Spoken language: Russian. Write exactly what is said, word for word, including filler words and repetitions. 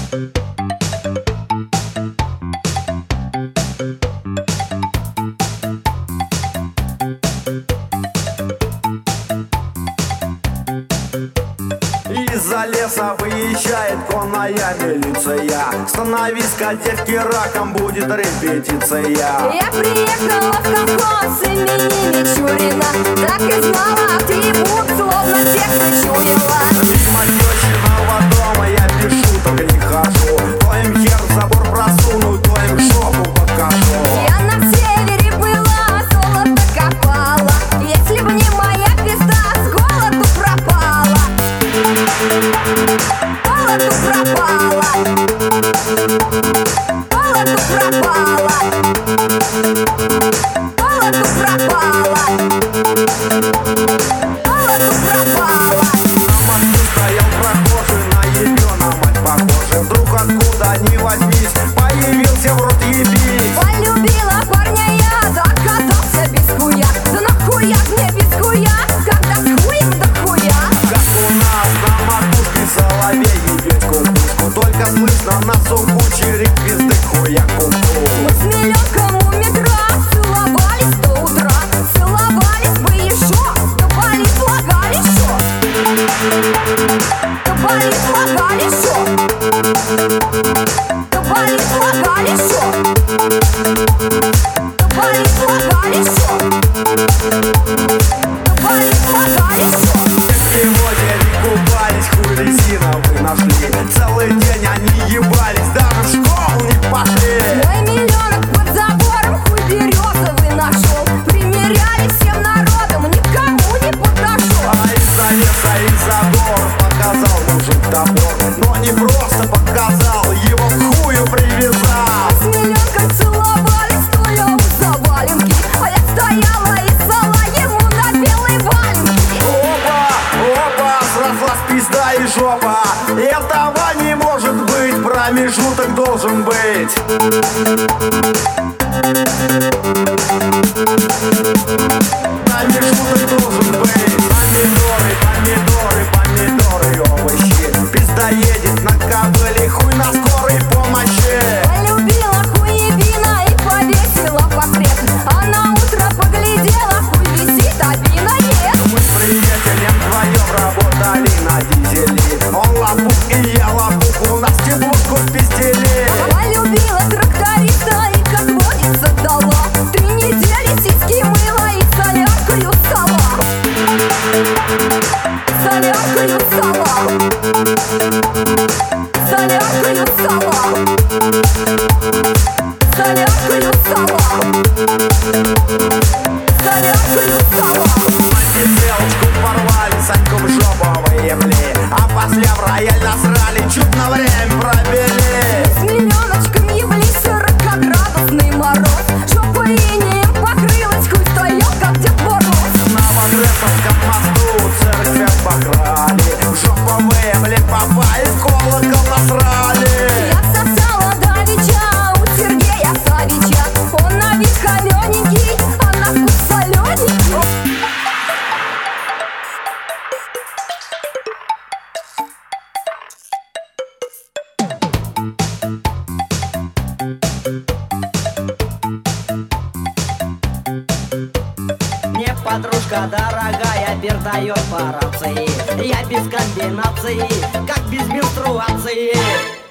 Из-за леса выезжает конная милиция. Становись-ка, девки, раком, будет репетиция. Я приехала в колхоз имени Мичурина. Так и знала, атрибут, словно текст чуяла. Мимо тещиного дома я без шуток не хожу. То им хер в забор просуну, то им жопу покажу. Я на севере была, золото копала. Если б не моя пизда, с голоду пропала. Голоду пропала. Голоду пропала. Голоду пропала. Голоду пропала. На мосту стоял прохожий, на ебёна мать похожий. Вдруг откуда ни возьмись, появился в рот ебись. Полюбила парня я, да оказался без хуя. Да нахуя мне без хуя, когда с хуем до хуя. Как у нас на макушке соловей ебет кукушку. Только слышно на суху чирик пизды хуя куку. Мы с миллионком у метро целовались до утра. Целовались бы еще, да болит влагалище. Да болит влагалище. Да болит влагалище. Да болит влагалище. Да болит влагалище. В озере купались, хуй резина вы нашли. Целый день они ебались, даже в школу не пошли. Мой миллионок под забором, хуй березовый нашел. Примеряли всем народом, никому не подошел. А из-за леса и забор показал мужик топор. Но не просто показал, его к хую привязал. С миллионком целовались, стоя у заваленки. А я стояла и ссала ему на белой валенке. Опа, опа, срослась пизда и жопа. Этого не может быть, промежуток должен быть. Промежуток должен быть. Помидоры, помидоры, помидоры, овощи. Пизда едет на кобыле, хуй на скорой помощи. Полюбила хуебина и повесила портрет. А на утро поглядела, хуй висит, а вина нет. Мы с приятелем вдвоем работали на дизеле. Он лопух и я лопух, у нас теплушку спиздили. Полюбила тракториста и, как водится, дала. Три недели сиськи мыла и соляркою ссала. Соляркою ссала. Соляркою ссала. Соляркою ссала. Соляркою ссала. Антителочку порвали, Саньку в жопу выебли. А после в рояль насрали, чуть на время провели. С миллионочком ебли сорокаградусный мороз. Жопа инеем покрылась, хуй стоял, как Дед Мороз. На Воскресенском мосту церковь покрали. В жопу выебли, папа из колокол насрали. Я сосала давеча у Сергея Савича. Он на вид холененький, а на вкус солененький. Мне подружка дорогая передает по рации. Я без комбинации, как без менструации.